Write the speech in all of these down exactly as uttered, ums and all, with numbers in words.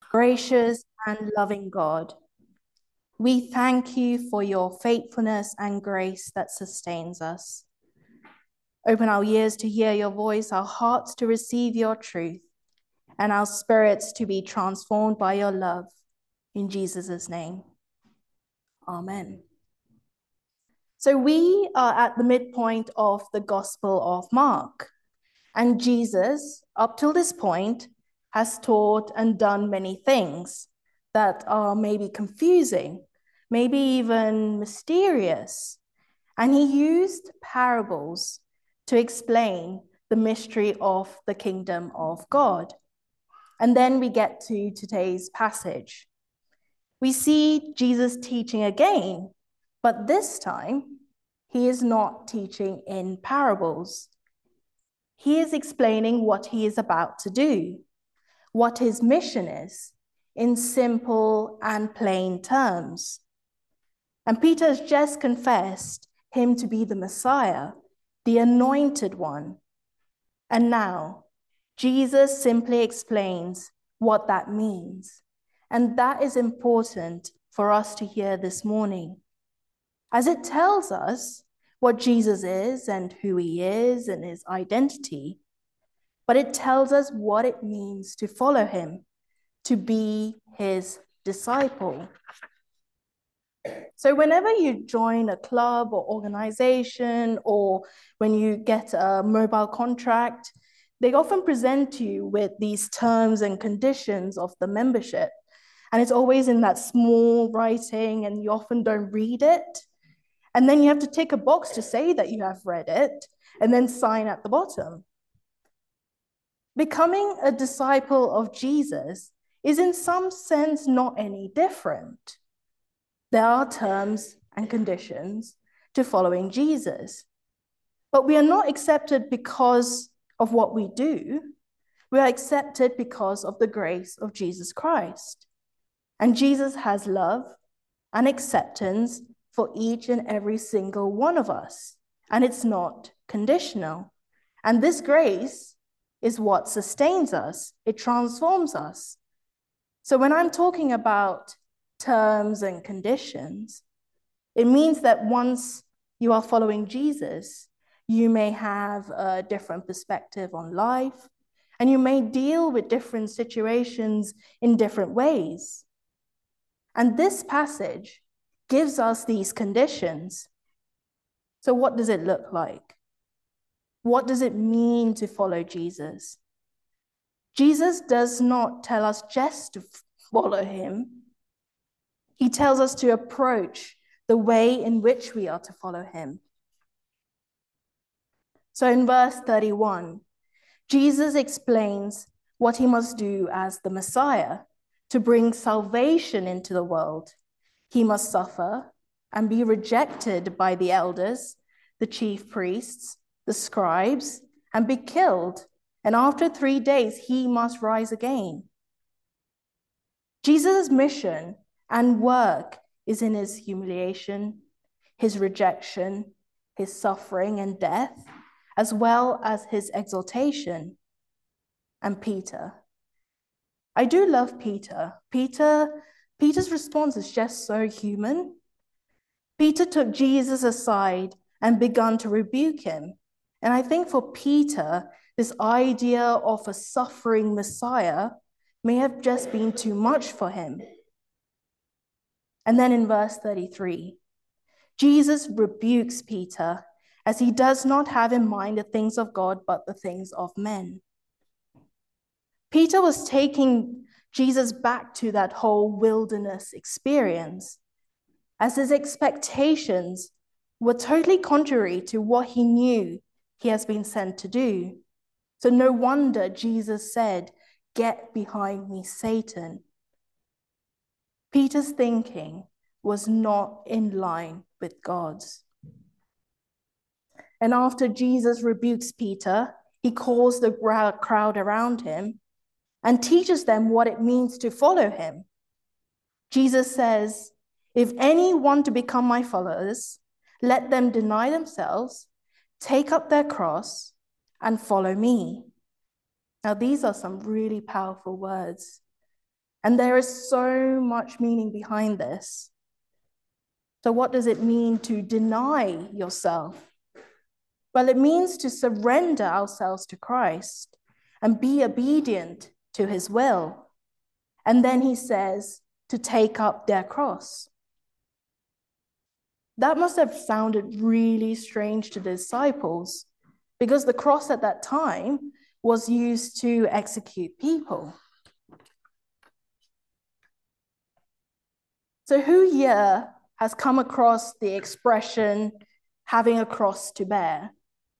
Gracious and loving God, we thank you for your faithfulness and grace that sustains us. Open our ears to hear your voice, our hearts to receive your truth, and our spirits to be transformed by your love. In Jesus' name, amen. So we are at the midpoint of the Gospel of Mark, and Jesus, up till this point, has taught and done many things that are maybe confusing, maybe even mysterious. And he used parables to explain the mystery of the kingdom of God. And then we get to today's passage. We see Jesus teaching again, but this time he is not teaching in parables. He is explaining what he is about to do, what his mission is, in simple and plain terms. And Peter has just confessed him to be the Messiah, the anointed one. And now, Jesus simply explains what that means. And that is important for us to hear this morning, as it tells us what Jesus is and who he is and his identity, but it tells us what it means to follow him, to be his disciple. So whenever you join a club or organization, or when you get a mobile contract, they often present you with these terms and conditions of the membership. And it's always in that small writing, and you often don't read it. And then you have to tick a box to say that you have read it, and then sign at the bottom. Becoming a disciple of Jesus is in some sense not any different. There are terms and conditions to following Jesus, but we are not accepted because of what we do. We are accepted because of the grace of Jesus Christ. And Jesus has love and acceptance for each and every single one of us, and it's not conditional. And this grace is what sustains us. It transforms us. So when I'm talking about terms and conditions, it means that once you are following Jesus, you may have a different perspective on life, and you may deal with different situations in different ways. And this passage gives us these conditions. So what does it look like? What does it mean to follow Jesus? Jesus does not tell us just to follow him. He tells us to approach the way in which we are to follow him. So in verse thirty-one, Jesus explains what he must do as the Messiah to bring salvation into the world. He must suffer and be rejected by the elders, the chief priests, the scribes, and be killed. And after three days, he must rise again. Jesus' mission and work is in his humiliation, his rejection, his suffering and death, as well as his exaltation. And Peter. I do love Peter. Peter, Peter's response is just so human. Peter took Jesus aside and began to rebuke him. And I think for Peter, this idea of a suffering Messiah may have just been too much for him. And then in verse thirty-three, Jesus rebukes Peter as he does not have in mind the things of God, but the things of men. Peter was taking Jesus back to that whole wilderness experience, as his expectations were totally contrary to what he knew he has been sent to do. So no wonder Jesus said, "Get behind me, Satan." Peter's thinking was not in line with God's. And after Jesus rebukes Peter, he calls the crowd around him and teaches them what it means to follow him. Jesus says, "If any want to become my followers, let them deny themselves, take up their cross, and follow me." Now, these are some really powerful words. And there is so much meaning behind this. So what does it mean to deny yourself? Well, it means to surrender ourselves to Christ and be obedient to his will. And then he says to take up their cross. That must have sounded really strange to the disciples because the cross at that time was used to execute people. So who here has come across the expression having a cross to bear?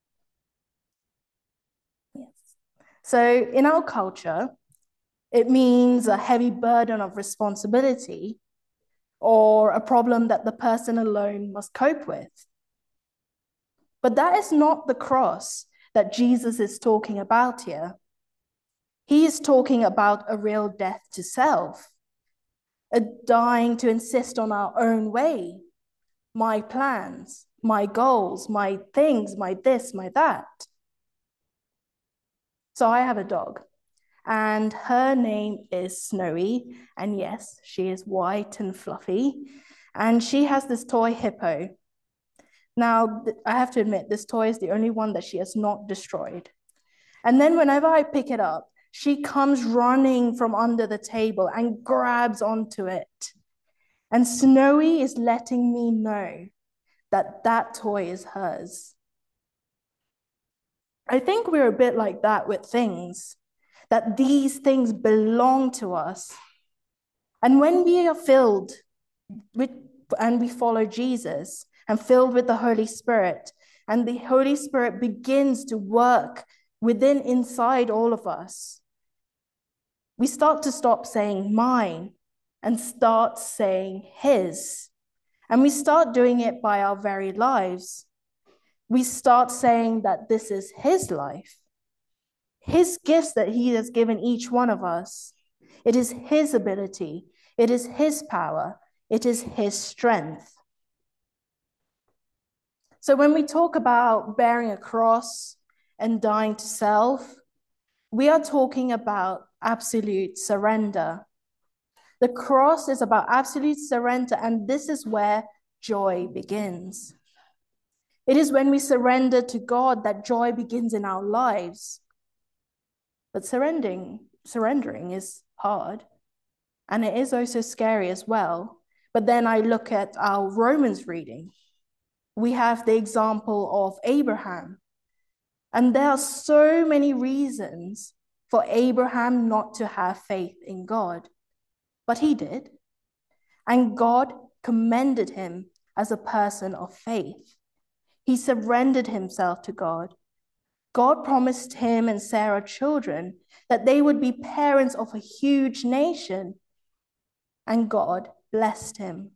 Yes. So in our culture, it means a heavy burden of responsibility or a problem that the person alone must cope with. But that is not the cross that Jesus is talking about here. He is talking about a real death to self, a dying to insist on our own way, my plans, my goals, my things, my this, my that. So I have a dog, and her name is Snowy, and yes, she is white and fluffy, and she has this toy hippo. Now, I have to admit, this toy is the only one that she has not destroyed. And then whenever I pick it up, she comes running from under the table and grabs onto it. And Snowy is letting me know that that toy is hers. I think we're a bit like that with things, that these things belong to us. And when we are filled with, and we follow Jesus and filled with the Holy Spirit, and the Holy Spirit begins to work within, inside all of us, we start to stop saying mine and start saying his. And we start doing it by our very lives. We start saying that this is his life, his gifts that he has given each one of us. It is his ability. It is his power. It is his strength. So when we talk about bearing a cross and dying to self, we are talking about absolute surrender. The cross is about absolute surrender, and this is where joy begins. It is when we surrender to God that joy begins in our lives. But surrendering, surrendering is hard, and it is also scary as well. But then I look at our Romans reading. We have the example of Abraham. And there are so many reasons for Abraham not to have faith in God. But he did. And God commended him as a person of faith. He surrendered himself to God. God promised him and Sarah children, that they would be parents of a huge nation. And God blessed him.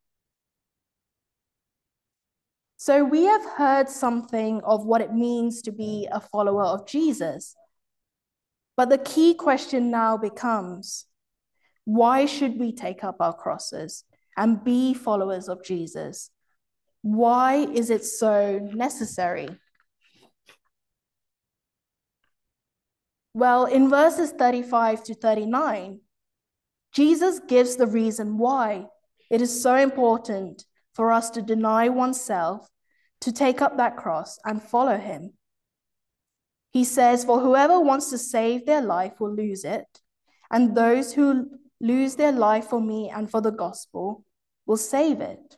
So we have heard something of what it means to be a follower of Jesus. But the key question now becomes, why should we take up our crosses and be followers of Jesus? Why is it so necessary? Well, in verses thirty-five to thirty-nine, Jesus gives the reason why it is so important for us to deny oneself, to take up that cross and follow him. He says, for whoever wants to save their life will lose it, and those who lose their life for me and for the gospel will save it.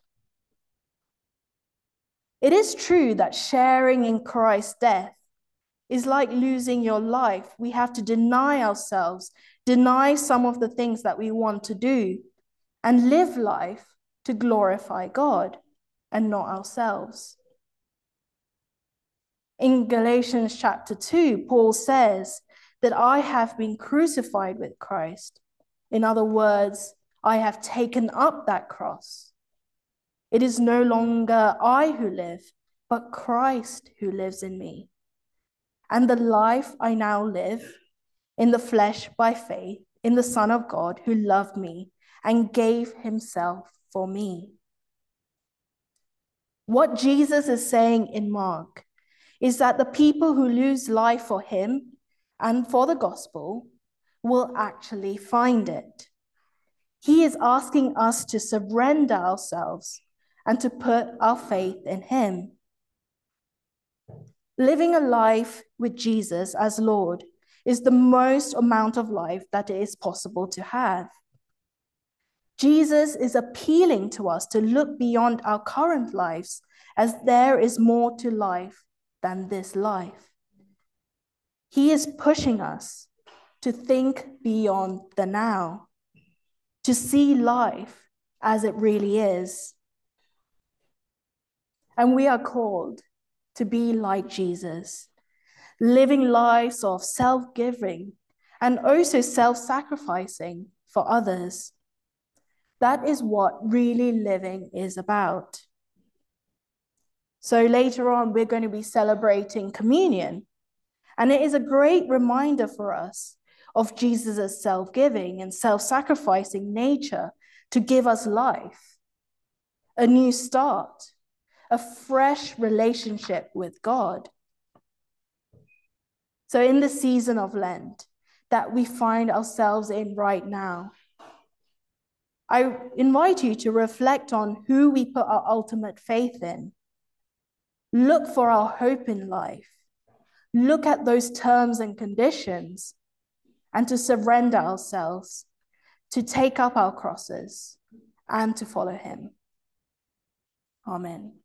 It is true that sharing in Christ's death is like losing your life. We have to deny ourselves, deny some of the things that we want to do, and live life to glorify God and not ourselves. In Galatians chapter two, Paul says that I have been crucified with Christ. In other words, I have taken up that cross. It is no longer I who live, but Christ who lives in me. And the life I now live in the flesh by faith in the Son of God who loved me and gave himself for me. What Jesus is saying in Mark is that the people who lose life for him and for the gospel will actually find it. He is asking us to surrender ourselves and to put our faith in him. Living a life with Jesus as Lord is the most amount of life that it is possible to have. Jesus is appealing to us to look beyond our current lives, as there is more to life than this life. He is pushing us to think beyond the now, to see life as it really is. And we are called to be like Jesus, living lives of self-giving and also self-sacrificing for others. That is what really living is about. So later on, we're going to be celebrating communion. And it is a great reminder for us of Jesus' self-giving and self-sacrificing nature to give us life, a new start, a fresh relationship with God. So in the season of Lent that we find ourselves in right now, I invite you to reflect on who we put our ultimate faith in. Look for our hope in life. Look at those terms and conditions, and to surrender ourselves, to take up our crosses, and to follow him. Amen.